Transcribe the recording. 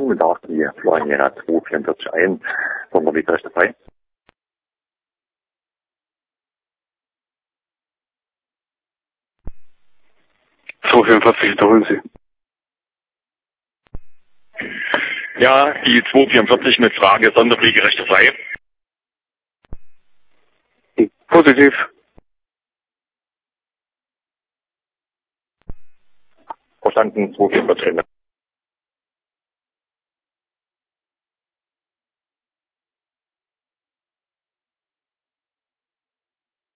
Meldung und auch die Floriana 244 ein. Sonderliga ist dabei. 244 wiederholen Sie. Ja, die 244 mit Frage Sonderfliegerechte frei. Positiv. Verstanden, 244.